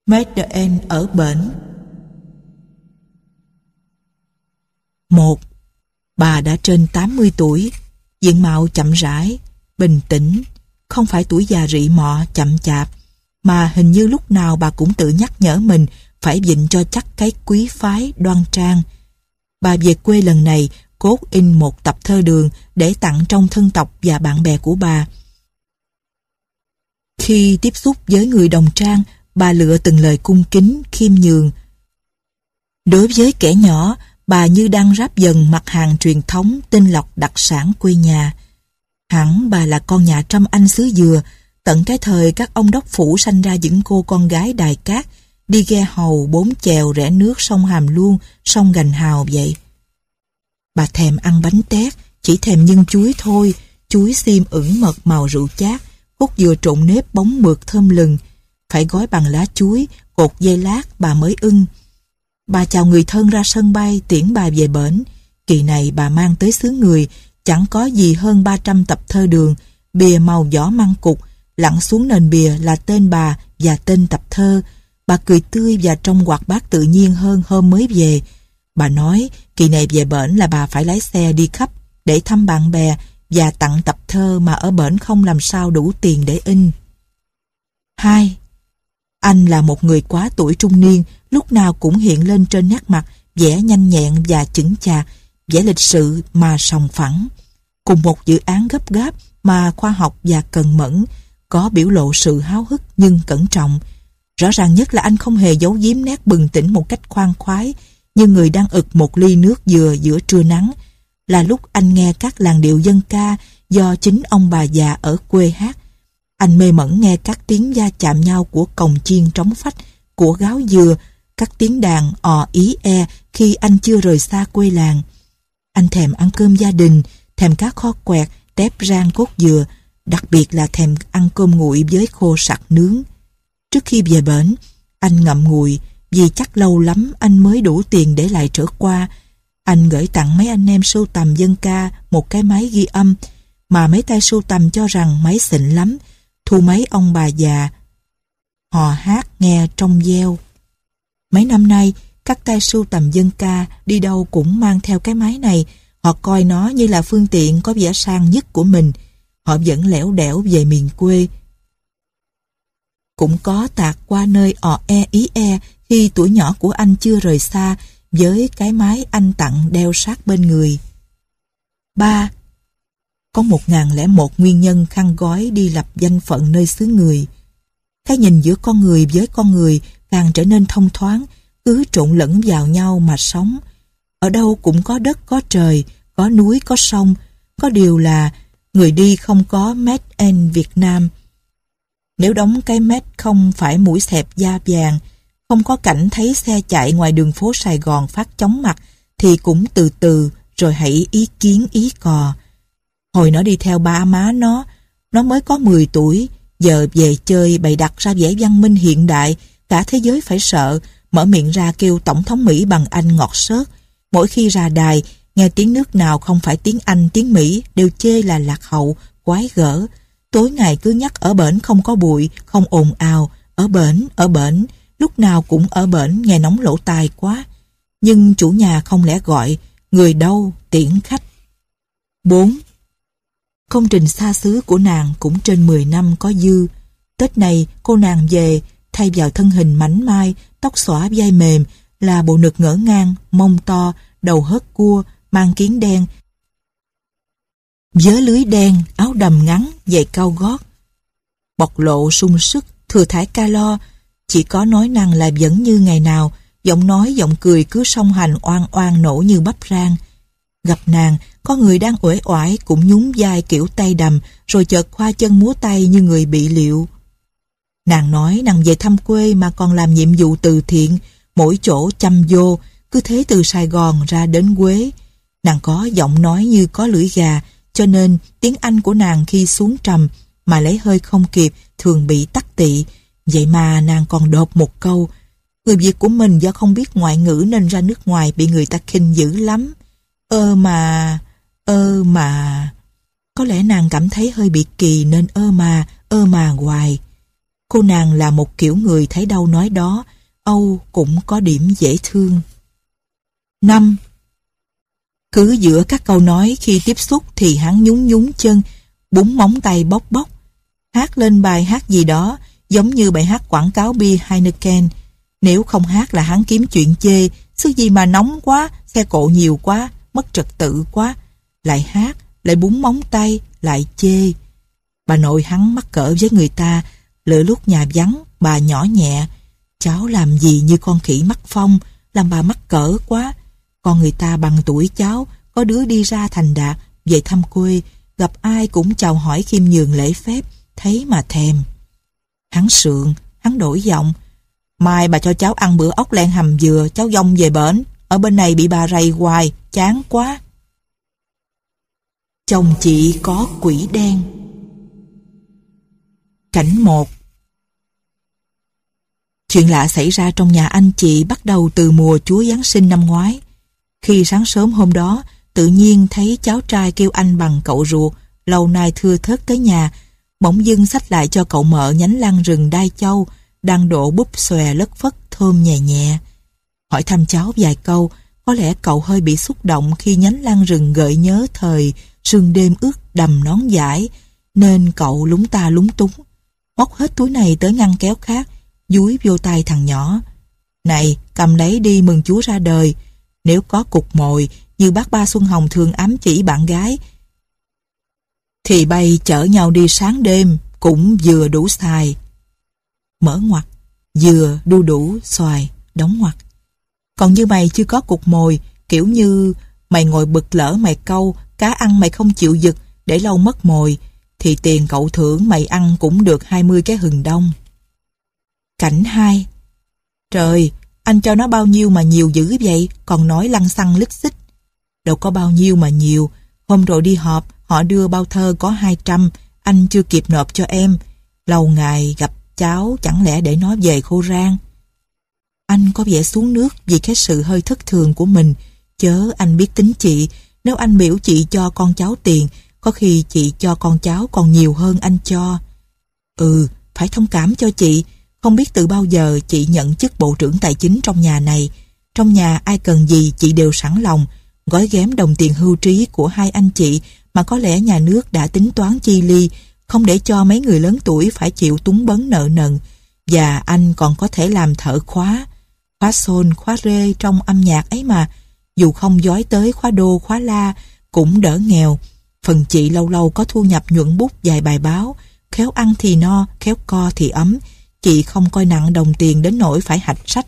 Madeleine ở bển. 1. Bà đã trên 80 tuổi, diện mạo chậm rãi, bình tĩnh, không phải tuổi già rị mọ chậm chạp, mà hình như lúc nào bà cũng tự nhắc nhở mình phải vịn cho chắc cái quý phái đoan trang. Bà về quê lần này cốt in một tập thơ đường để tặng trong thân tộc và bạn bè của bà. Khi tiếp xúc với người đồng trang, bà lựa từng lời cung kính, khiêm nhường. Đối với kẻ nhỏ, bà như đang ráp dần mặt hàng truyền thống tinh lọc đặc sản quê nhà. Hẳn bà là con nhà trăm anh xứ Dừa, tận cái thời các ông đốc phủ sanh ra những cô con gái đài cát, đi ghe hầu 4 chèo rẽ nước sông Hàm Luông, sông Gành Hào vậy. Bà thèm ăn bánh tét, chỉ thèm nhân chuối thôi, chuối xiêm ửng mật màu rượu chát, cốt dừa trộn nếp bóng mượt thơm lừng, phải gói bằng lá chuối, cột dây lát bà mới ưng. Bà chào người thân ra sân bay tiễn bà về bển. Kỳ này bà mang tới xứ người, chẳng có gì hơn 300 tập thơ đường, bìa màu vỏ măng cục, lặn xuống nền bìa là tên bà và tên tập thơ. Bà cười tươi và trông hoạt bát tự nhiên hơn hôm mới về. Bà nói kỳ này về bển là bà phải lái xe đi khắp để thăm bạn bè và tặng tập thơ mà ở bển không làm sao đủ tiền để in. 2. Anh là một người quá tuổi trung niên, lúc nào cũng hiện lên trên nét mặt vẻ nhanh nhẹn và chững chạc, vẻ lịch sự mà sòng phẳng. Cùng một dự án gấp gáp mà khoa học và cần mẫn, có biểu lộ sự háo hức nhưng cẩn trọng. Rõ ràng nhất là anh không hề giấu giếm nét bừng tỉnh một cách khoan khoái, như người đang ực một ly nước dừa giữa trưa nắng. Là lúc anh nghe các làn điệu dân ca do chính ông bà già ở quê hát. Anh mê mẩn nghe các tiếng va chạm nhau của cồng chiên trống phách, của gáo dừa, các tiếng đàn ò ý e khi anh chưa rời xa quê làng. Anh thèm ăn cơm gia đình, thèm cá kho quẹt, tép rang cốt dừa, đặc biệt là thèm ăn cơm nguội với khô sặc nướng. Trước khi về bển, anh ngậm ngùi vì chắc lâu lắm anh mới đủ tiền để lại trở qua. Anh gửi tặng mấy anh em sưu tầm dân ca một cái máy ghi âm mà mấy tay sưu tầm cho rằng máy xịn lắm, thu mấy ông bà già họ hát nghe trong veo. Mấy năm nay, các tay sưu tầm dân ca đi đâu cũng mang theo cái máy này. Họ coi nó như là phương tiện có vẻ sang nhất của mình. Họ vẫn lẻo đẻo về miền quê. Cũng có tạt qua nơi ò e ý e khi tuổi nhỏ của anh chưa rời xa với cái máy anh tặng đeo sát bên người. 3. Có 1001 nguyên nhân khăn gói đi lập danh phận nơi xứ người. Cái nhìn giữa con người với con người càng trở nên thông thoáng, cứ trộn lẫn vào nhau mà sống. Ở đâu cũng có đất có trời, có núi có sông, có điều là người đi không có Made in Việt Nam. Nếu đóng cái Made không phải mũi xẹp da vàng, không có cảnh thấy xe chạy ngoài đường phố Sài Gòn phát chóng mặt, thì cũng từ từ rồi hãy ý kiến ý cò. Hồi nó đi theo ba má nó mới có 10 tuổi, giờ về chơi bày đặt ra vẻ văn minh hiện đại, cả thế giới phải sợ, mở miệng ra kêu Tổng thống Mỹ bằng Anh ngọt xớt. Mỗi khi ra đài, nghe tiếng nước nào không phải tiếng Anh, tiếng Mỹ đều chê là lạc hậu, quái gở. Tối ngày cứ nhắc ở bển không có bụi, không ồn ào, ở bển, lúc nào cũng ở bển, nghe nóng lỗ tai quá. Nhưng chủ nhà không lẽ gọi, người đâu tiễn khách. 4. Công trình xa xứ của nàng cũng trên 10 năm có dư. Tết này cô nàng về, thay vào thân hình mảnh mai, tóc xõa vai mềm, là bộ ngực ngỡ ngang, mông to, đầu hớt cua, mang kiếng đen, vớ lưới đen, áo đầm ngắn, giày cao gót. Bộc lộ sung sức, thừa thải calo, chỉ có nói năng là vẫn như ngày nào, giọng nói giọng cười cứ song hành oan oan nổ như bắp rang. Gặp nàng, có người đang uể oải cũng nhún vai kiểu tay đầm, rồi chợt khoa chân múa tay như người bị liệu. Nàng nói nàng về thăm quê mà còn làm nhiệm vụ từ thiện, mỗi chỗ chăm vô, cứ thế từ Sài Gòn ra đến Huế. Nàng có giọng nói như có lưỡi gà, cho nên tiếng Anh của nàng khi xuống trầm mà lấy hơi không kịp thường bị tắc tị. Vậy mà nàng còn đột một câu: người Việt của mình do không biết ngoại ngữ nên ra nước ngoài bị người ta khinh dữ lắm. Mà. Có lẽ nàng cảm thấy hơi bị kỳ nên ơ mà hoài. Cô nàng là một kiểu người thấy đâu nói đó, Âu cũng có điểm dễ thương. 5. Cứ giữa các câu nói khi tiếp xúc thì hắn nhún nhún chân, búng móng tay bóc bóc, hát lên bài hát gì đó, giống như bài hát quảng cáo bia Heineken. Nếu không hát là hắn kiếm chuyện chê, xứ gì mà nóng quá, xe cộ nhiều quá, mất trật tự quá. Lại hát, lại búng móng tay, lại chê. Bà nội hắn mắc cỡ với người ta, lỡ lúc nhà vắng, bà nhỏ nhẹ. Cháu làm gì như con khỉ mắc phong, làm bà mắc cỡ quá. Con người ta bằng tuổi cháu, có đứa đi ra thành đạt, về thăm quê, gặp ai cũng chào hỏi khiêm nhường lễ phép, thấy mà thèm. Hắn sượng, hắn đổi giọng. Mai bà cho cháu ăn bữa ốc len hầm dừa, cháu dông về bển. Ở bên này bị bà rầy hoài, chán quá. Chồng chị có quỷ đen. Cảnh 1. Chuyện lạ xảy ra trong nhà anh chị bắt đầu từ mùa Chúa Giáng sinh năm ngoái. Khi sáng sớm hôm đó, tự nhiên thấy cháu trai kêu anh bằng cậu ruột, lâu nay thưa thớt tới nhà, bỗng dưng xách lại cho cậu mợ nhánh lan rừng đai châu, đang đổ búp xòe lất phất thơm nhẹ nhẹ. Hỏi thăm cháu vài câu, có lẽ cậu hơi bị xúc động khi nhánh lan rừng gợi nhớ thời sương đêm ướt đầm nón dải, nên cậu lúng ta lúng túng, móc hết túi này tới ngăn kéo khác, dúi vô tay thằng nhỏ. Này, cầm lấy đi mừng Chúa ra đời. Nếu có cục mồi như bác Ba Xuân Hồng thường ám chỉ bạn gái, thì bay chở nhau đi sáng đêm cũng vừa đủ xài. Mở ngoặc, dừa, đu đủ, xoài, đóng ngoặc. Còn như mày chưa có cục mồi, kiểu như mày ngồi bực lỡ mày câu, cá ăn mày không chịu giật, để lâu mất mồi, thì tiền cậu thưởng mày ăn cũng được 20 cái hừng đông. Cảnh 2. Trời, anh cho nó bao nhiêu mà nhiều dữ vậy, còn nói lăng xăng lít xích. Đâu có bao nhiêu mà nhiều, hôm rồi đi họp, họ đưa bao thơ có 200, anh chưa kịp nộp cho em. Lâu ngày gặp cháu, chẳng lẽ để nó về khô rang. Anh có vẻ xuống nước vì cái sự hơi thất thường của mình, chớ anh biết tính chị, nếu anh biểu chị cho con cháu tiền, có khi chị cho con cháu còn nhiều hơn anh cho. Phải thông cảm cho chị, không biết từ bao giờ chị nhận chức bộ trưởng tài chính trong nhà này. Trong nhà ai cần gì chị đều sẵn lòng, gói ghém đồng tiền hưu trí của hai anh chị mà có lẽ nhà nước đã tính toán chi ly, không để cho mấy người lớn tuổi phải chịu túng bấn nợ nần. Và anh còn có thể làm thợ khóa sol, khóa rê trong âm nhạc ấy mà, dù không dói tới khóa đô, khóa la, cũng đỡ nghèo. Phần chị lâu lâu có thu nhập nhuận bút vài bài báo, khéo ăn thì no, khéo co thì ấm. Chị không coi nặng đồng tiền đến nỗi phải hạch sách,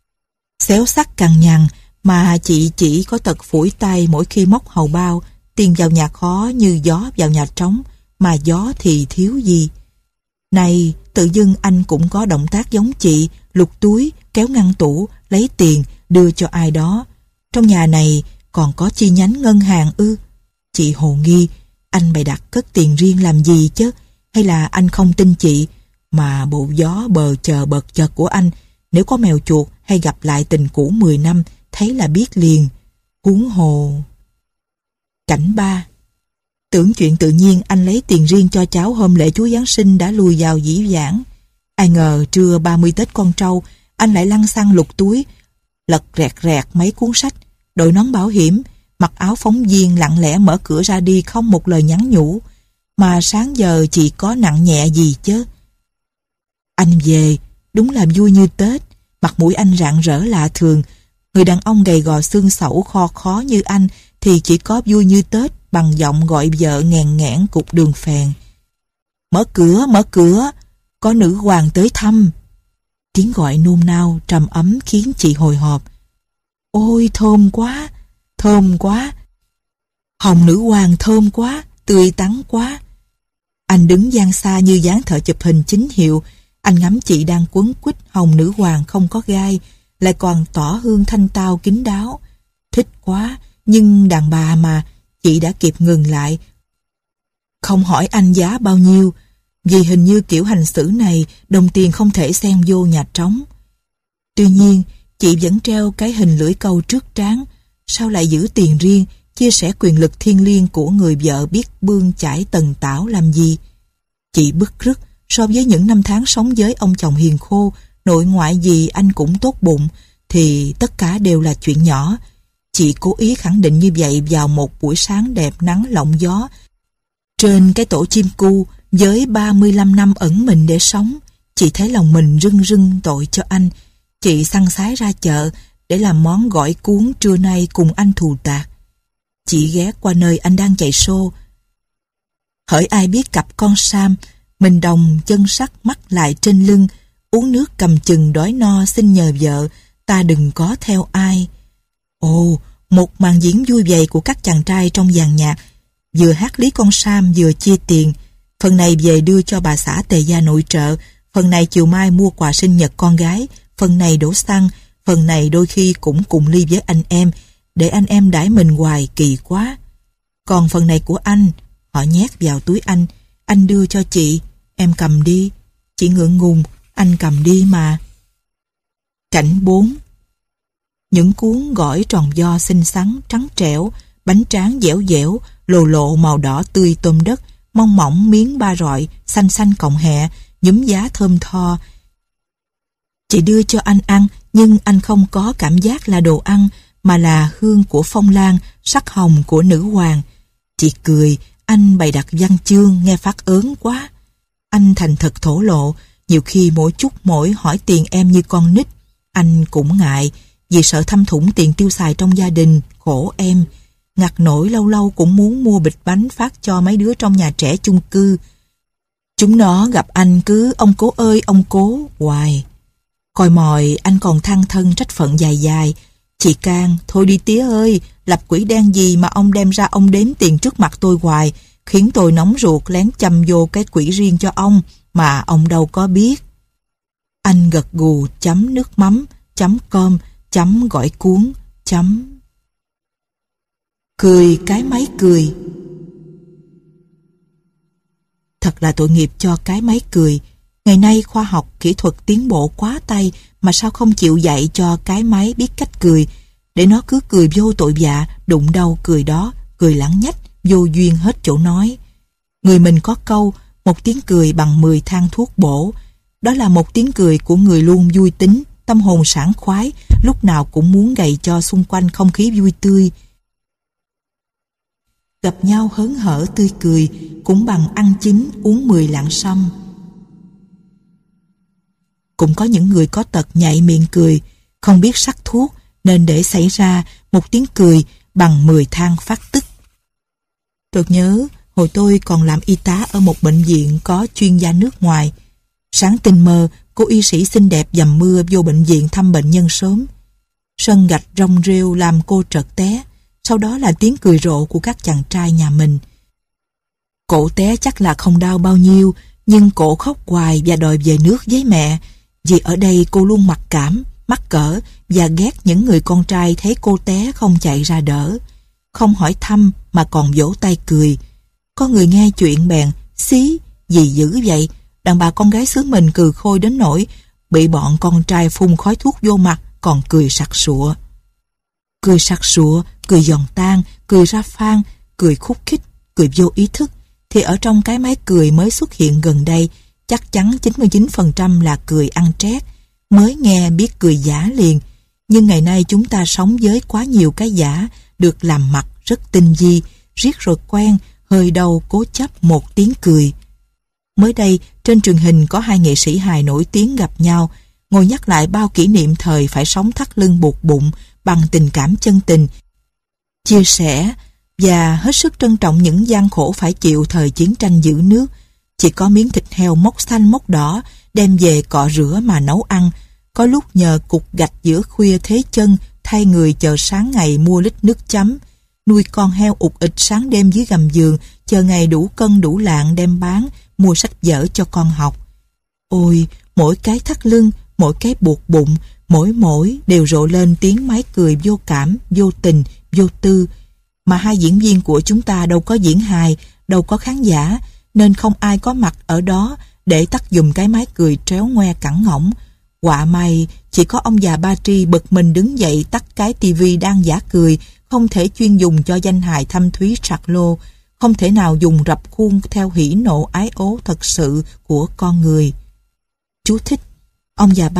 xéo sắc cằn nhằn, mà chị chỉ có tật phủi tay mỗi khi móc hầu bao. Tiền vào nhà khó như gió vào nhà trống, mà gió thì thiếu gì. Này, tự dưng anh cũng có động tác giống chị, lục túi, kéo ngăn tủ, lấy tiền, đưa cho ai đó. Trong nhà này còn có chi nhánh ngân hàng ư? Chị hồ nghi, anh bày đặt cất tiền riêng làm gì chứ? Hay là anh không tin chị? Mà bộ gió bờ chờ bợt chợt của anh, nếu có mèo chuột hay gặp lại tình cũ 10 năm, thấy là biết liền. Huống hồ. Cảnh 3. Tưởng chuyện tự nhiên anh lấy tiền riêng cho cháu hôm lễ Chúa Giáng sinh đã lùi vào dĩ vãng. Ai ngờ trưa 30 Tết con trâu, anh lại lăn xăng lục túi, lật rẹt rẹt mấy cuốn sách, đội nón bảo hiểm, mặc áo phóng viên lặng lẽ mở cửa ra đi không một lời nhắn nhủ. Mà sáng giờ chị có nặng nhẹ gì chứ? Anh về, đúng là vui như Tết, mặt mũi anh rạng rỡ lạ thường. Người đàn ông gầy gò xương xẩu kho khó như anh thì chỉ có vui như Tết bằng giọng gọi vợ nghèn nghẽn cục đường phèn. Mở cửa, có nữ hoàng tới thăm. Tiếng gọi nôn nao trầm ấm khiến chị hồi hộp. Ôi thơm quá, hồng nữ hoàng thơm quá, tươi tắn quá. Anh đứng dang xa như dáng thợ chụp hình chính hiệu. Anh ngắm chị đang quấn quýt hồng nữ hoàng không có gai, lại còn tỏ hương thanh tao kín đáo. Thích quá, nhưng đàn bà mà, chị đã kịp ngừng lại. Không hỏi anh giá bao nhiêu, vì hình như kiểu hành xử này đồng tiền không thể xen vô nhà trống. Tuy nhiên, chị vẫn treo cái hình lưỡi câu trước trán. Sao lại giữ tiền riêng, chia sẻ quyền lực thiêng liêng của người vợ biết bươn chải tần tảo làm gì? Chị bứt rứt, So với những năm tháng sống với ông chồng hiền khô, nội ngoại gì anh cũng tốt bụng, thì tất cả đều là chuyện nhỏ. Chị cố ý khẳng định như vậy vào một buổi sáng đẹp nắng lộng gió trên cái tổ chim cu. Với 35 năm ẩn mình để sống, chị thấy lòng mình rưng rưng tội cho anh. Chị săn sái ra chợ để làm món gỏi cuốn trưa nay cùng anh thù tạc. Chị ghé qua nơi anh đang chạy xô. Hỡi ai biết cặp con Sam, mình đồng chân sắt mắt lại trên lưng, uống nước cầm chừng đói no xin nhờ vợ, ta đừng có theo ai. Ồ, một màn diễn vui vầy của các chàng trai trong dàn nhạc, vừa hát lý con Sam vừa chia tiền. Phần này về đưa cho bà xã Tề gia nội trợ, phần này chiều mai mua quà sinh nhật con gái, phần này đổ xăng, phần này đôi khi cũng cùng ly với anh em, để anh em đãi mình hoài kỳ quá. Còn phần này của anh, họ nhét vào túi anh đưa cho chị, em cầm đi. Chị ngượng ngùng, anh cầm đi mà. Cảnh 4. Những cuốn gỏi tròn vo xinh xắn, trắng trẻo, bánh tráng dẻo dẻo, lồ lộ màu đỏ tươi tôm đất, mong mỏng miếng ba rọi, xanh xanh cọng hẹ, nhúm giá thơm tho. Chị đưa cho anh ăn, nhưng anh không có cảm giác là đồ ăn, mà là hương của phong lan, sắc hồng của nữ hoàng. Chị cười, anh bày đặt văn chương nghe phát ớn quá. Anh thành thật thổ lộ, nhiều khi mỗi chút mỗi hỏi tiền em như con nít. Anh cũng ngại, vì sợ thâm thủng tiền tiêu xài trong gia đình, khổ em. Ngặt nổi lâu lâu cũng muốn mua bịch bánh phát cho mấy đứa trong nhà trẻ chung cư. Chúng nó gặp anh cứ ông cố ơi ông cố hoài. Coi mòi anh còn than thân trách phận dài dài. Chị can, thôi đi tía ơi, lập quỹ đen gì mà ông đem ra ông đếm tiền trước mặt tôi hoài, khiến tôi nóng ruột lén châm vô cái quỹ riêng cho ông, mà ông đâu có biết. Anh gật gù chấm nước mắm, chấm cơm, chấm gỏi cuốn, chấm... Cười cái máy cười. Thật là tội nghiệp cho cái máy cười. Ngày nay khoa học kỹ thuật tiến bộ quá tay, mà sao không chịu dạy cho cái máy biết cách cười, để nó cứ cười vô tội vạ, đụng đâu cười đó, cười lãng nhách, vô duyên hết chỗ nói. Người mình có câu, một tiếng cười bằng 10 thang thuốc bổ. Đó là một tiếng cười của người luôn vui tính, tâm hồn sảng khoái, lúc nào cũng muốn gầy cho xung quanh không khí vui tươi. Gặp nhau hớn hở tươi cười, cũng bằng ăn chín uống 10 lạng sâm. Cũng có những người có tật nhạy miệng cười, không biết sắc thuốc, nên để xảy ra một tiếng cười bằng 10 thang phát tức. Tôi nhớ, hồi tôi còn làm y tá ở một bệnh viện có chuyên gia nước ngoài. Sáng tình mơ, cô y sĩ xinh đẹp dầm mưa vô bệnh viện thăm bệnh nhân sớm. Sân gạch rong rêu làm cô trật té, sau đó là tiếng cười rộ của các chàng trai nhà mình. Cổ té chắc là không đau bao nhiêu, nhưng cổ khóc hoài và đòi về nước với mẹ, vì ở đây cô luôn mặc cảm, mắc cỡ và ghét những người con trai thấy cô té không chạy ra đỡ, không hỏi thăm mà còn vỗ tay cười. Có người nghe chuyện bèn, xí, gì dữ vậy, đàn bà con gái xứ mình cười khôi đến nỗi bị bọn con trai phun khói thuốc vô mặt còn cười sặc sụa. Cười sặc sụa, cười giòn tan, cười ra phan, cười khúc khích, cười vô ý thức, thì ở trong cái máy cười mới xuất hiện gần đây, chắc chắn 99% là cười ăn trét, mới nghe biết cười giả liền. Nhưng ngày nay chúng ta sống với quá nhiều cái giả, được làm mặt rất tinh vi, riết rồi quen, hơi đầu cố chấp một tiếng cười. Mới đây, trên truyền hình có hai nghệ sĩ hài nổi tiếng gặp nhau, ngồi nhắc lại bao kỷ niệm thời phải sống thắt lưng buộc bụng bằng tình cảm chân tình, chia sẻ và hết sức trân trọng những gian khổ phải chịu thời chiến tranh giữ nước. Chỉ có miếng thịt heo mốc xanh mốc đỏ đem về cọ rửa mà nấu ăn, có lúc nhờ cục gạch giữa khuya thế chân thay người chờ sáng ngày mua lít nước chấm, nuôi con heo ụt ịch sáng đêm dưới gầm giường chờ ngày đủ cân đủ lạng đem bán mua sách vở cho con học. Ôi, mỗi cái thắt lưng, mỗi cái buộc bụng, mỗi đều rộ lên tiếng máy cười vô cảm, vô tình, vô tư. Mà hai diễn viên của chúng ta đâu có diễn hài, đâu có khán giả, nên không ai có mặt ở đó để tắt giùm cái máy cười tréo ngoe cẳng ngỗng. Họa may, chỉ có ông già Ba Tri bực mình đứng dậy tắt cái tivi đang giả cười, không thể chuyên dùng cho danh hài thâm thúy sạc lô, không thể nào dùng rập khuôn theo hỉ nộ ái ố thật sự của con người. Chú thích: Ông già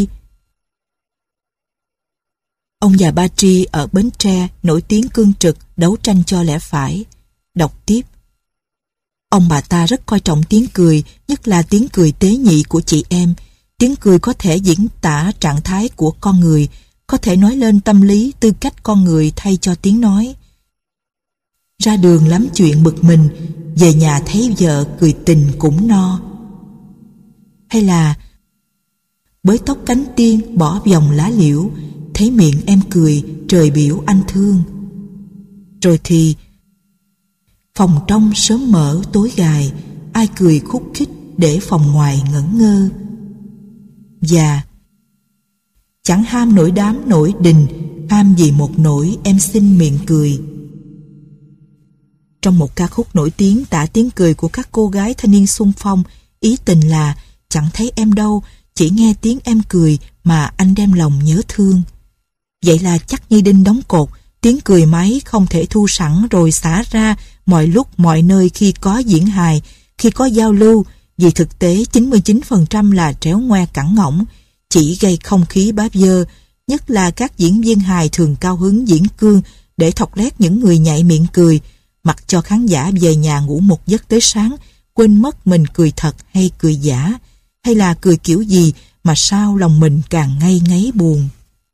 Ba Tri ở Bến Tre nổi tiếng cương trực, đấu tranh cho lẽ phải. Đọc tiếp: Ông bà ta rất coi trọng tiếng cười, nhất là tiếng cười tế nhị của chị em. Tiếng cười có thể diễn tả trạng thái của con người, có thể nói lên tâm lý, tư cách con người thay cho tiếng nói. Ra đường lắm chuyện bực mình, về nhà thấy vợ cười tình cũng no. Hay là bới tóc cánh tiên bỏ vòng lá liễu, thấy miệng em cười trời biểu anh thương. Rồi thì phòng trong sớm mở tối gài, ai cười khúc khích để phòng ngoài ngẩn ngơ. Và chẳng ham nổi đám nổi đình, ham gì một nỗi em xin miệng cười. Trong một ca khúc nổi tiếng tả tiếng cười của các cô gái thanh niên xung phong, ý tình là chẳng thấy em đâu, chỉ nghe tiếng em cười mà anh đem lòng nhớ thương. Vậy là chắc như đinh đóng cột, tiếng cười máy không thể thu sẵn rồi xả ra mọi lúc mọi nơi khi có diễn hài, khi có giao lưu, vì thực tế 99% là tréo ngoe cẳng ngỗng, chỉ gây không khí bá dơ, nhất là các diễn viên hài thường cao hứng diễn cương để thọc lét những người nhạy miệng cười, mặc cho khán giả về nhà ngủ một giấc tới sáng, quên mất mình cười thật hay cười giả, hay là cười kiểu gì mà sao lòng mình càng ngây ngấy buồn.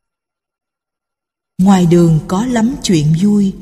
Ngoài đường có lắm chuyện vui.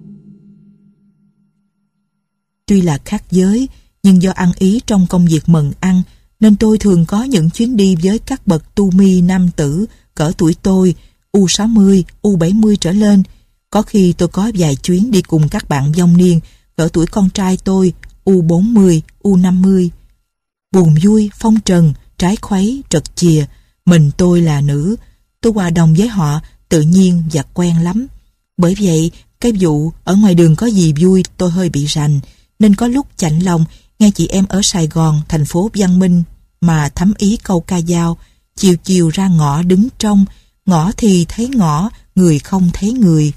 Tuy là khác giới, nhưng do ăn ý trong công việc mần ăn, nên tôi thường có những chuyến đi với các bậc tu mi nam tử cỡ tuổi tôi, U60, U70 trở lên. Có khi tôi có vài chuyến đi cùng các bạn vong niên cỡ tuổi con trai tôi, U40, U50. Buồn vui, phong trần, trái khuấy, trật chìa, mình tôi là nữ, tôi hòa đồng với họ tự nhiên và quen lắm. Bởi vậy, cái vụ ở ngoài đường có gì vui tôi hơi bị rành, nên có lúc chạnh lòng nghe chị em ở Sài Gòn, thành phố văn minh, mà thấm ý câu ca dao, chiều chiều ra ngõ đứng trong, ngõ thì thấy ngõ, người không thấy người.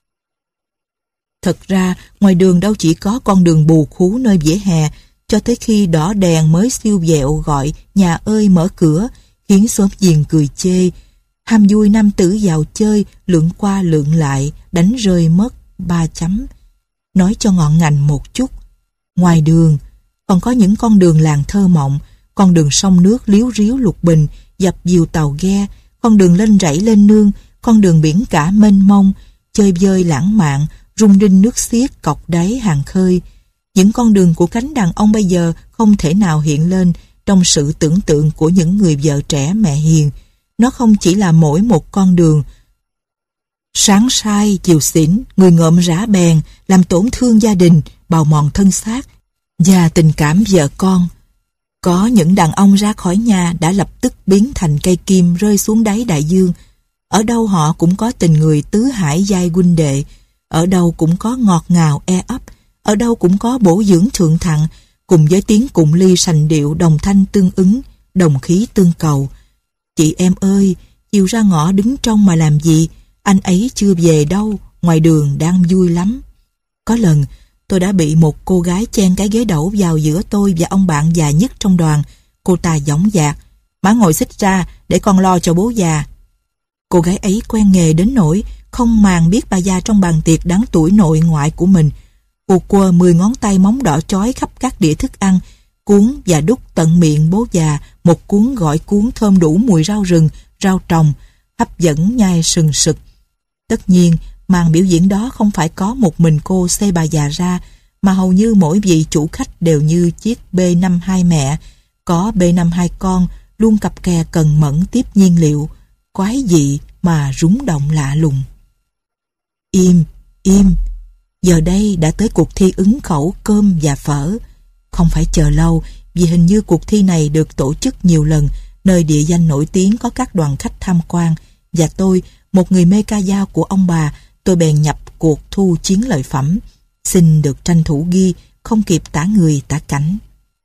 Thật ra, ngoài đường đâu chỉ có con đường bù khú nơi vỉa hè, cho tới khi đỏ đèn mới siêu vẹo gọi nhà ơi mở cửa, khiến xóm giềng cười chê. Ham vui nam tử vào chơi, lượn qua lượn lại, đánh rơi mất 3 chấm. Nói cho ngọn ngành một chút, ngoài đường còn có những con đường làng thơ mộng, con đường sông nước liếu riếu lục bình, dập dìu tàu ghe, con đường lên rẫy lên nương, con đường biển cả mênh mông, chơi vơi lãng mạn, rung rinh nước xiết cọc đáy hàng khơi. Những con đường của cánh đàn ông bây giờ không thể nào hiện lên trong sự tưởng tượng của những người vợ trẻ mẹ hiền. Nó không chỉ là mỗi một con đường sáng sai, chiều xỉn, người ngợm rã bèn, làm tổn thương gia đình, bào mòn thân xác và tình cảm vợ con. Có những đàn ông ra khỏi nhà đã lập tức biến thành cây kim rơi xuống đáy đại dương. Ở đâu họ cũng có tình người tứ hải giai huynh đệ, ở đâu cũng có ngọt ngào e ấp, ở đâu cũng có bổ dưỡng thượng thặng, cùng với tiếng cụng ly sành điệu đồng thanh tương ứng, đồng khí tương cầu. Chị em ơi, chiều ra ngõ đứng trong mà làm gì, anh ấy chưa về đâu, ngoài đường đang vui lắm. Có lần, tôi đã bị một cô gái chen cái ghế đẩu vào giữa tôi và ông bạn già nhất trong đoàn. Cô ta dõng dạc: "Má ngồi xích ra để con lo cho bố già." Cô gái ấy quen nghề đến nỗi không màng biết bà già trong bàn tiệc đáng tuổi nội ngoại của mình. Cô quơ 10 ngón tay móng đỏ chói khắp các đĩa thức ăn, cuốn và đút tận miệng bố già một cuốn gọi cuốn thơm đủ mùi rau rừng, rau trồng, hấp dẫn nhai sừng sực. Tất nhiên, màn biểu diễn đó không phải có một mình cô xê bà già ra, mà hầu như mỗi vị chủ khách đều như chiếc B52 mẹ, có B52 con, luôn cặp kè cần mẫn tiếp nhiên liệu, quái dị mà rúng động lạ lùng. Im, im, giờ đây đã tới cuộc thi ứng khẩu cơm và phở. Không phải chờ lâu, vì hình như cuộc thi này được tổ chức nhiều lần, nơi địa danh nổi tiếng có các đoàn khách tham quan, và tôi, một người mê ca dao của ông bà, tôi bèn nhập cuộc thu chiến lợi phẩm, xin được tranh thủ ghi, không kịp tả người tả cảnh.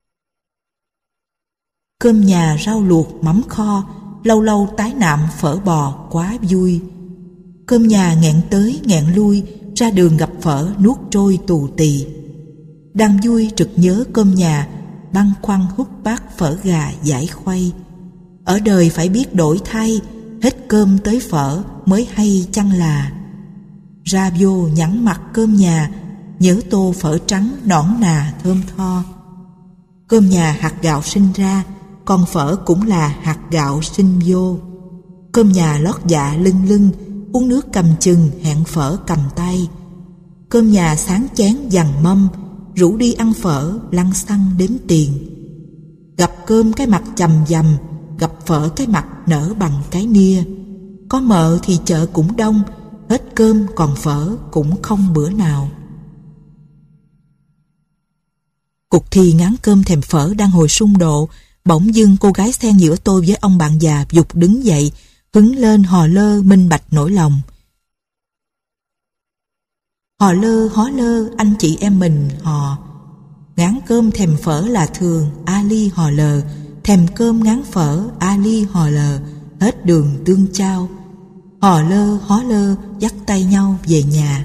Cơm nhà rau luộc mắm kho, lâu lâu tái nạm phở bò quá vui. Cơm nhà nghẹn tới nghẹn lui, ra đường gặp phở nuốt trôi tù tì. Đang vui trực nhớ cơm nhà, băn khoăn hút bát phở gà giải khuây. Ở đời phải biết đổi thay, hết cơm tới phở mới hay chăng là. Ra vô nhẵn mặt cơm nhà, nhớ tô phở trắng nõn nà thơm tho. Cơm nhà hạt gạo sinh ra, còn phở cũng là hạt gạo sinh vô. Cơm nhà lót dạ lưng lưng, uống nước cầm chừng hẹn phở cầm tay. Cơm nhà sáng chén dằn mâm, rủ đi ăn phở lăng xăng đếm tiền. Gặp cơm cái mặt chằm dằm, gặp phở cái mặt nở bằng cái nia. Có mợ thì chợ cũng đông, hết cơm còn phở cũng không bữa nào. Cuộc thi ngán cơm thèm phở đang hồi xung độ, bỗng dưng cô gái xen giữa tôi với ông bạn già giục đứng dậy, hứng lên hò lơ minh bạch nỗi lòng. Hò lơ hó lơ anh chị em mình hò, ngán cơm thèm phở là thường, Ali hò lờ, thèm cơm ngán phở, Ali hò lờ, hết đường tương trao. Hò lơ hó lơ dắt tay nhau về nhà.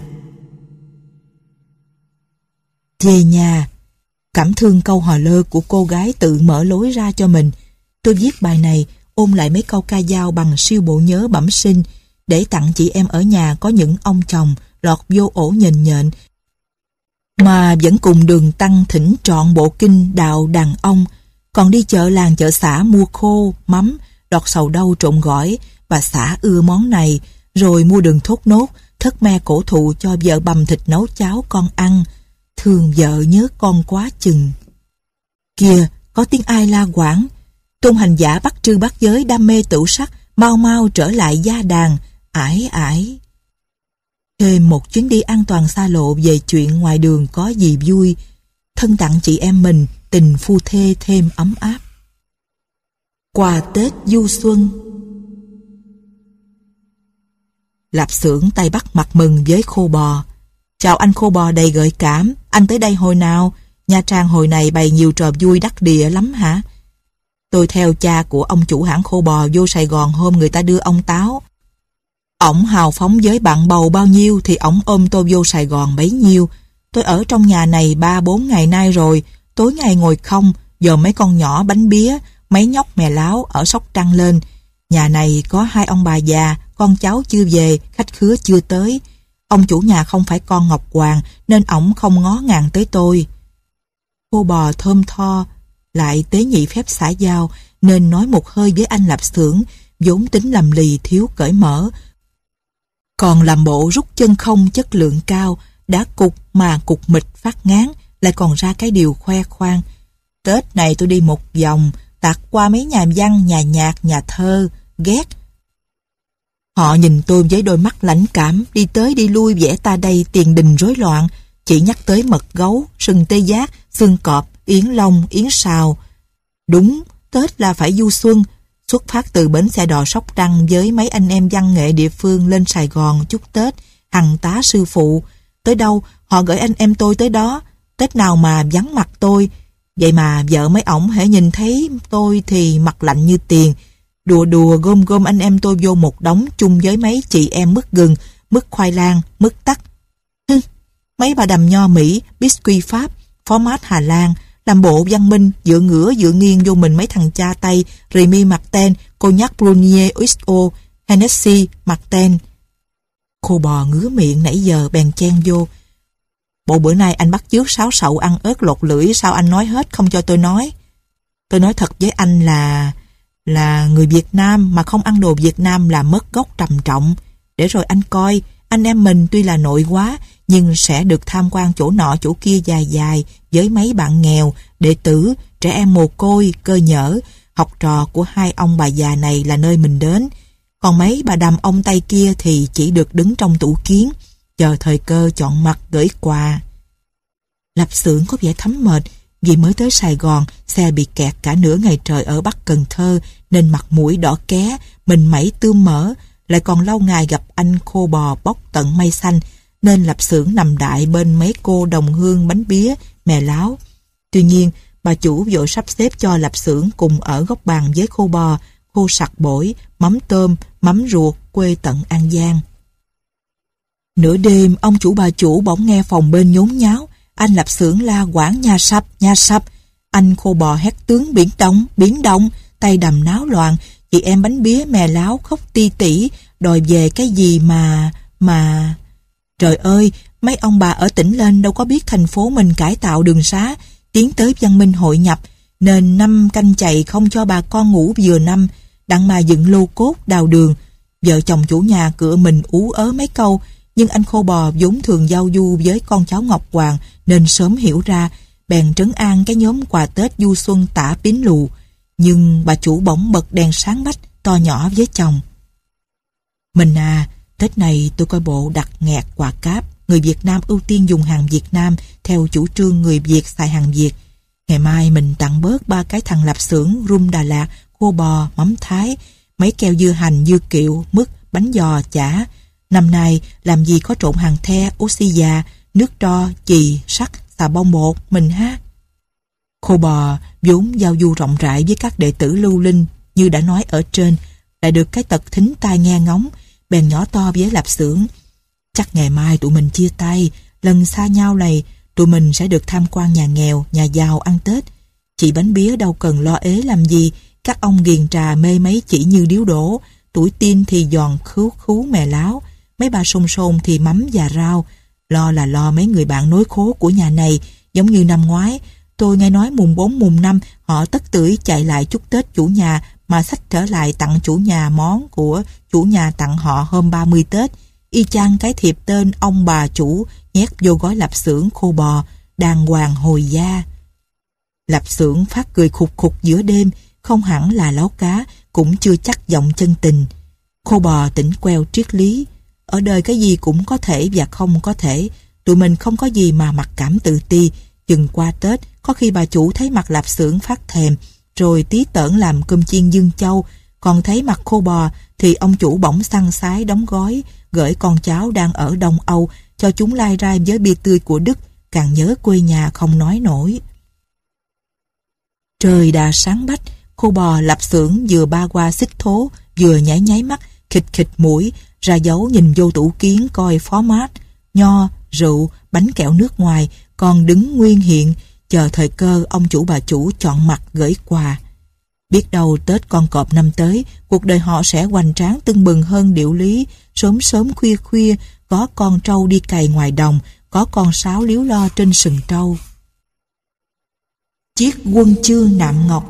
Về nhà, cảm thương câu hò lơ của cô gái tự mở lối ra cho mình. Tôi viết bài này ôn lại mấy câu ca dao bằng siêu bộ nhớ bẩm sinh để tặng chị em ở nhà có những ông chồng lọt vô ổ nhền nhện mà vẫn cùng Đường Tăng thỉnh trọn bộ kinh đạo đàn ông, còn đi chợ làng chợ xã mua khô, mắm, đọt sầu đâu trộn gỏi, bà xã ưa món này, rồi mua đường thốt nốt, thất me cổ thụ cho vợ bằm thịt nấu cháo con ăn, thương vợ nhớ con quá chừng. Kìa, có tiếng ai la quảng, tôn hành giả bắt trư bắt giới đam mê tửu sắc, mau mau trở lại gia đàn, ải ải. Thêm một chuyến đi an toàn xa lộ về chuyện ngoài đường có gì vui, thân tặng chị em mình tình phu thê thêm ấm áp. Quà Tết du xuân. Lạp xưởng tay bắt mặt mừng với khô bò. Chào anh khô bò đầy gợi cảm, anh tới đây hồi nào? Nha Trang hồi này bày nhiều trò vui đắc địa lắm hả? Tôi theo cha của ông chủ hãng khô bò vô Sài Gòn hôm người ta đưa ông táo. Ổng hào phóng với bạn bầu bao nhiêu thì ổng ôm tôi vô Sài Gòn bấy nhiêu. Tôi ở trong nhà này 3-4 ngày nay rồi, tối ngày ngồi không, giờ mấy con nhỏ bánh bía, mấy nhóc mè láo ở Sóc Trăng lên. Nhà này có 2 ông bà già, con cháu chưa về, khách khứa chưa tới. Ông chủ nhà không phải con Ngọc Hoàng nên ổng không ngó ngàng tới tôi. Khô bò thơm tho, lại tế nhị phép xã giao nên nói một hơi với anh lạp xưởng, vốn tính lầm lì thiếu cởi mở. Còn làm bộ rút chân không chất lượng cao, đã cục mà cục mịch phát ngán, lại còn ra cái điều khoe khoang. Tết này tôi đi một vòng, tạt qua mấy nhà văn, nhà nhạc, nhà thơ, ghét. Họ nhìn tôi với đôi mắt lãnh cảm, đi tới đi lui vẽ ta đây tiền đình rối loạn, chỉ nhắc tới mật gấu, sừng tê giác, xương cọp, yến long, yến sào. Đúng, Tết là phải du xuân, xuất phát từ bến xe đò Sóc Trăng với mấy anh em văn nghệ địa phương lên Sài Gòn chúc Tết, hằng tá sư phụ. Tới đâu, họ gửi anh em tôi tới đó, Tết nào mà vắng mặt tôi. Vậy mà vợ mấy ổng hễ nhìn thấy tôi thì mặt lạnh như tiền. Đùa đùa gom gom anh em tôi vô một đống chung với mấy chị em mứt gừng, mứt khoai lang, mứt tắc. Mấy bà đầm nho Mỹ, biscuit Pháp, phó mát Hà Lan, làm bộ văn minh, dựa ngửa dựa nghiêng vô mình mấy thằng cha Tây, Remy Martin, Cognac Brunier XO, Hennessy Martin. Khô bò ngứa miệng nãy giờ bèn chen vô. Bộ bữa nay anh bắt chước sáo sậu ăn ớt lột lưỡi, sao anh nói hết không cho tôi nói? Tôi nói thật với anh là người Việt Nam mà không ăn đồ Việt Nam là mất gốc trầm trọng. Để rồi anh coi, anh em mình tuy là nội quá nhưng sẽ được tham quan chỗ nọ chỗ kia dài dài với mấy bạn nghèo, đệ tử, trẻ em mồ côi, cơ nhỡ, học trò của 2 ông bà già này là nơi mình đến. Còn mấy bà đầm ông Tây kia thì chỉ được đứng trong tủ kiến, chờ thời cơ chọn mặt gửi quà. Lạp xưởng có vẻ thấm mệt vì mới tới Sài Gòn, xe bị kẹt cả nửa ngày trời ở Bắc Cần Thơ nên mặt mũi đỏ ké, mình mẩy tươm mỡ, lại còn lâu ngày gặp anh khô bò bóc tận mây xanh nên lạp xưởng nằm đại bên mấy cô đồng hương bánh bía, mè láo. Tuy nhiên, bà chủ vội sắp xếp cho lạp xưởng cùng ở góc bàn với khô bò, khô sặc bổi, mắm tôm, mắm ruột quê tận An Giang. Nửa đêm, ông chủ bà chủ bỗng nghe phòng bên nhốn nháo, Anh Lạp Xưởng la quảng nhà sập. Anh Khô Bò hét tướng biển động, tay đầm náo loạn. Chị em bánh bía mè láo khóc ti tỉ, đòi về cái gì mà... Trời ơi, mấy ông bà ở tỉnh lên đâu có biết thành phố mình cải tạo đường xá, tiến tới văn minh hội nhập, nên năm canh chày không cho bà con ngủ vừa năm, đặng mà dựng lô cốt đào đường. Vợ chồng chủ nhà cửa mình ú ớ mấy câu, nhưng anh Khô Bò vốn thường giao du với con cháu Ngọc Hoàng nên sớm hiểu ra, bèn trấn an cái nhóm quà Tết du xuân tả pín lù. Nhưng bà chủ bỗng bật đèn sáng bách to nhỏ với chồng. Mình à, Tết này tôi coi bộ đặt nghẹt quà cáp, người Việt Nam ưu tiên dùng hàng Việt Nam theo chủ trương người Việt xài hàng Việt. Ngày mai mình tặng bớt 3 cái thằng Lạp Xưởng, rum Đà Lạt, khô bò, mắm Thái, mấy keo dưa hành, dưa kiệu, mứt, bánh giò, chả. Năm nay làm gì có trộn hàng the, oxy già, nước tro, chì, sắt, xà bông bột, mình ha. Khô Bò vốn giao du rộng rãi với các đệ tử lưu linh như đã nói ở trên, lại được cái tật thính tai nghe ngóng, bèn nhỏ to với Lạp Xưởng. Chắc ngày mai tụi mình chia tay, lần xa nhau này tụi mình sẽ được tham quan nhà nghèo, nhà giàu ăn Tết. Chị bánh bía đâu cần lo ế làm gì, các ông ghiền trà mê mấy chỉ như điếu đổ, tuổi tin thì giòn khú mè láo, mấy bà xôn thì mắm và rau. Lo là lo mấy người bạn nối khố của nhà này, giống như năm ngoái. Tôi nghe nói mùng 4 mùng 5 họ tất tưởi chạy lại chúc Tết chủ nhà mà xách trở lại tặng chủ nhà món của chủ nhà tặng họ hôm 30 Tết. Y chang cái thiệp tên ông bà chủ nhét vô gói Lạp Xưởng Khô Bò, đàng hoàng hồi gia. Lạp Xưởng phát cười khục khục giữa đêm, không hẳn là láo cá, cũng chưa chắc giọng chân tình. Khô Bò tỉnh queo triết lý. Ở đời cái gì cũng có thể và không có thể. Tụi mình không có gì mà mặc cảm tự ti. Chừng qua Tết, có khi bà chủ thấy mặt Lạp Xưởng phát thèm, rồi tí tởn làm cơm chiên Dương Châu. Còn thấy mặt Khô Bò thì ông chủ bỗng săn sái đóng gói, gửi con cháu đang ở Đông Âu cho chúng lai rai với bia tươi của Đức, càng nhớ quê nhà không nói nổi. Trời đã sáng bách, Khô Bò Lạp Xưởng vừa ba qua xích thố, vừa nháy mắt, khịch khịch mũi, ra dấu nhìn vô tủ kiến coi format, nho, rượu, bánh kẹo nước ngoài, còn đứng nguyên hiện, chờ thời cơ ông chủ bà chủ chọn mặt gửi quà. Biết đâu Tết con cọp năm tới, cuộc đời họ sẽ hoành tráng tưng bừng hơn điệu lý, sớm sớm khuya khuya, có con trâu đi cày ngoài đồng, có con sáo líu lo trên sừng trâu. Chiếc quân chương nạm ngọc.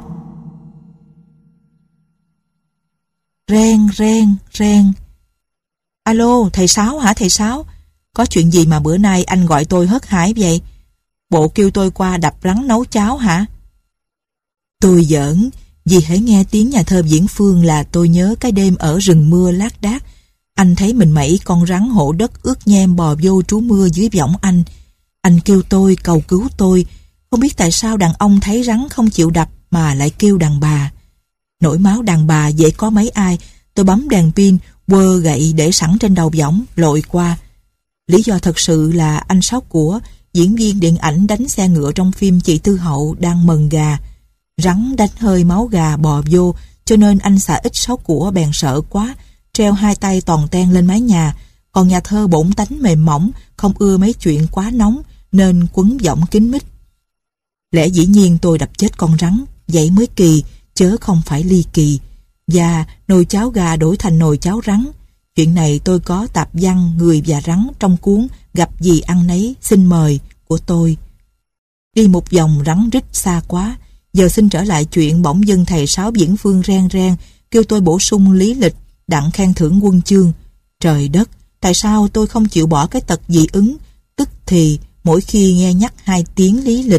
Reng. Alo, thầy Sáu hả thầy Sáu? Có chuyện gì mà bữa nay anh gọi tôi hớt hải vậy? Bộ kêu tôi qua đập rắn nấu cháo hả? Tôi giỡn, vì hễ nghe tiếng nhà thơ Viễn Phương là tôi nhớ cái đêm ở rừng mưa lác đác. Anh thấy mình mẩy con rắn hổ đất ướt nhem bò vô trú mưa dưới võng anh. Anh kêu tôi, cầu cứu tôi. Không biết tại sao đàn ông thấy rắn không chịu đập mà lại kêu đàn bà. Nổi máu đàn bà dễ có mấy ai. Tôi bấm đèn pin, quơ gậy để sẵn trên đầu võng, lội qua. Lý do thật sự là anh Sáu Của, diễn viên điện ảnh đánh xe ngựa trong phim Chị Tư Hậu đang mần gà. Rắn đánh hơi máu gà bò vô, cho nên anh xà ít Sáu Của bèn sợ quá, treo hai tay toàn ten lên mái nhà. Còn nhà thơ bổn tánh mềm mỏng, không ưa mấy chuyện quá nóng, nên quấn võng kín mít. Lẽ dĩ nhiên tôi đập chết con rắn, vậy mới kỳ, chớ không phải ly kỳ. Và nồi cháo gà đổi thành nồi cháo rắn. Chuyện này tôi có tạp văn Người và Rắn trong cuốn Gặp gì ăn nấy, xin mời của tôi. Đi một vòng rắn rít xa quá. Giờ xin trở lại chuyện bỗng dưng thầy Sáu Viễn Phương reng kêu tôi bổ sung lý lịch đặng khen thưởng quân chương. Trời đất, tại sao tôi không chịu bỏ cái tật dị ứng, tức thì mỗi khi nghe nhắc 2 tiếng lý lịch.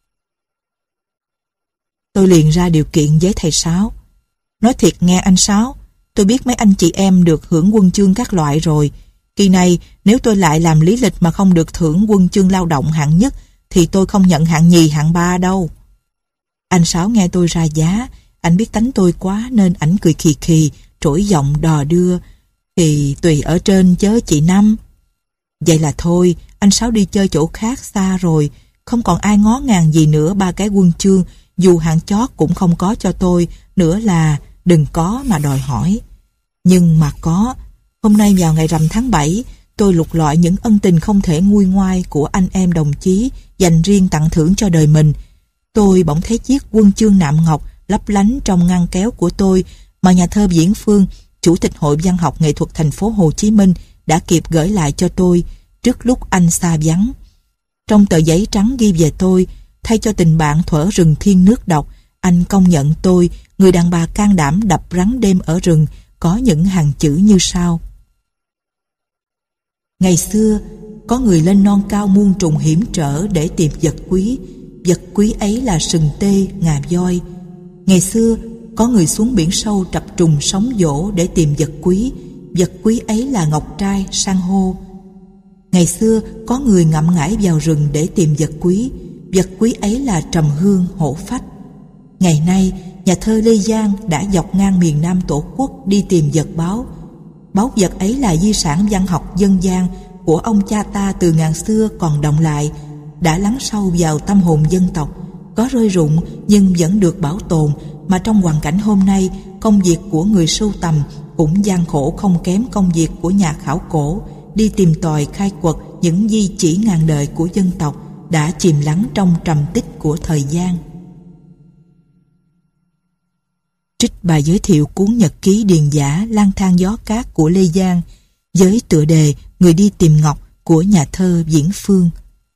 Tôi liền ra điều kiện với thầy Sáu. Nói thiệt nghe anh Sáu, tôi biết mấy anh chị em được hưởng quân chương các loại rồi. Kỳ này nếu tôi lại làm lý lịch mà không được thưởng quân chương lao động hạng nhất thì tôi không nhận hạng nhì hạng ba đâu. Anh Sáu nghe tôi ra giá, anh biết tánh tôi quá nên ảnh cười khì khì, trỗi giọng đò đưa. Thì tùy ở trên chớ chị Năm. Vậy là thôi, anh Sáu đi chơi chỗ khác xa rồi, không còn ai ngó ngàng gì nữa 3 cái quân chương, dù hạng chót cũng không có cho tôi, nữa là đừng có mà đòi hỏi. Nhưng mà có, hôm nay vào ngày rằm tháng 7, tôi lục lọi những ân tình không thể nguôi ngoai của anh em đồng chí dành riêng tặng thưởng cho đời mình. Tôi bỗng thấy chiếc huân chương nạm ngọc lấp lánh trong ngăn kéo của tôi mà nhà thơ Viễn Phương, Chủ tịch Hội Văn học Nghệ thuật thành phố Hồ Chí Minh đã kịp gửi lại cho tôi trước lúc anh xa vắng. Trong tờ giấy trắng ghi về tôi, thay cho tình bạn thuở rừng thiên nước độc, anh công nhận tôi, người đàn bà can đảm đập rắn đêm ở rừng, có những hàng chữ như sau. Ngày xưa, có người lên non cao muôn trùng hiểm trở để tìm vật quý ấy là sừng tê, ngà voi. Ngày xưa, có người xuống biển sâu trập trùng sóng vỗ để tìm vật quý ấy là ngọc trai, san hô. Ngày xưa, có người ngậm ngải vào rừng để tìm vật quý ấy là trầm hương, hổ phách. Ngày nay, nhà thơ Lê Giang đã dọc ngang miền Nam Tổ quốc đi tìm vật báu. Báu vật ấy là di sản văn học dân gian của ông cha ta từ ngàn xưa còn đọng lại, đã lắng sâu vào tâm hồn dân tộc, có rơi rụng nhưng vẫn được bảo tồn, mà trong hoàn cảnh hôm nay, công việc của người sưu tầm cũng gian khổ không kém công việc của nhà khảo cổ, đi tìm tòi khai quật những di chỉ ngàn đời của dân tộc đã chìm lắng trong trầm tích của thời gian. Trích bài giới thiệu cuốn nhật ký điền dã Lang thang gió cát của Lê Giang với tựa đề Người đi tìm ngọc của nhà thơ Viễn Phương.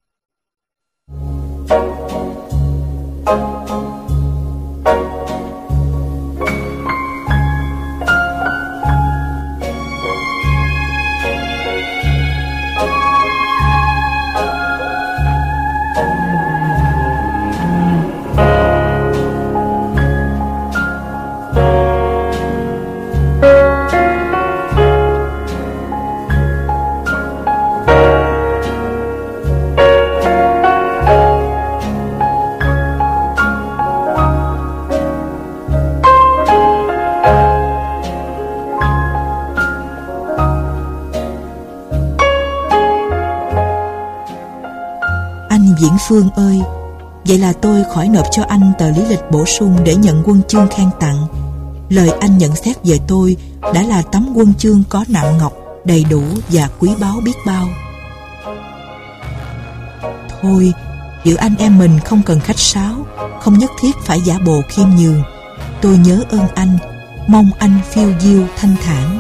Viễn Phương ơi, vậy là tôi khỏi nộp cho anh tờ lý lịch bổ sung để nhận huân chương khen tặng. Lời anh nhận xét về tôi đã là tấm huân chương có nạm ngọc, đầy đủ và quý báu biết bao. Thôi, giữa anh em mình không cần khách sáo, không nhất thiết phải giả bộ khiêm nhường. Tôi nhớ ơn anh, mong anh phiêu diêu thanh thản.